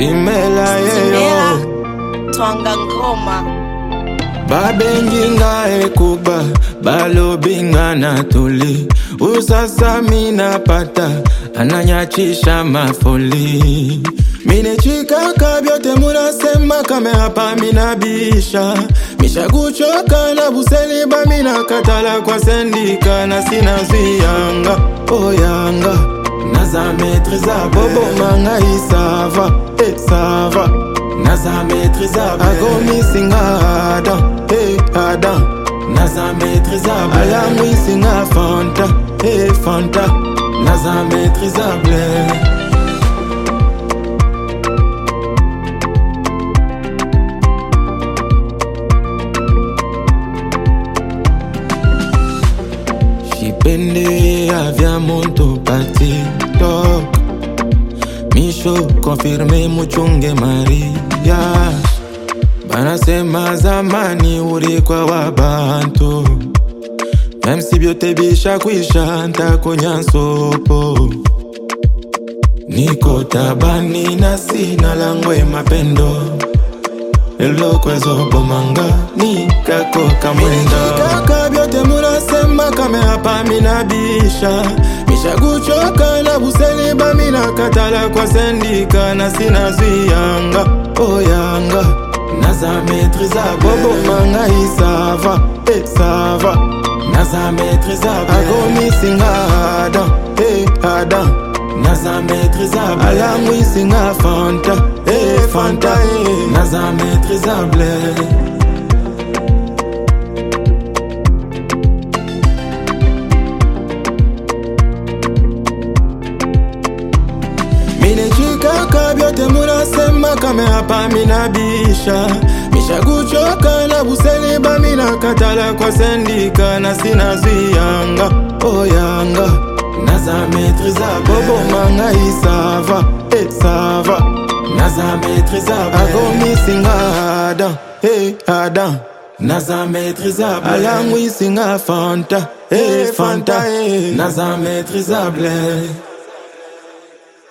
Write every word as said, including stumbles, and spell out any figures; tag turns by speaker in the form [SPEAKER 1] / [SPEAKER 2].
[SPEAKER 1] Simela yeyo
[SPEAKER 2] Twanga ngoma
[SPEAKER 1] Babenginga ekuba balobinga na tuli Usasa mina pata ananyachisha mafoli Mine chika kabyote munasema kame hapa minabisha Misha kuchoka na buseliba mina katala kwa sendika na sina ziyanga Oh yanga Naza maîtrisable Bobo manga isava Eh sava Naza maîtrisable I go missing Adam Eh Adam Naza maîtrisable I am missing a Fanta Eh Fanta Naza maîtrisable Shipende avia monto pati tok Misho confirme muchunge Maria Banasema zamani uri kwa wabantu Mem si byote bisha kuisha ntako nyansopo Niko tabani na sina langwe mapendo Elo kwezo bomanga nikako kamwenda Kaka byote munasema kame hapa minabisha Misha kuchoka na buseliba mina katala kwa sendika na sina ziyanga Oh yanga Naza maîtrisable Bobo manga isava Eh sava Naza maîtrisable I go missing Adam Eh Adam Naza maîtrisable I am missing a Fanta Eh Fanta eh Naza maîtrisable Mine chika kabyote munasema kame hapa minabisha Misha kuchoka na buseliba mina katala kwa sendika na sina ziyanga Oh yanga Naza maîtrisable Bobo manga isava Eh sava Naza maîtrisable I go missing Adam Eh Adam Naza maîtrisable I am missing a Fanta Eh Fanta eh Naza maîtrisable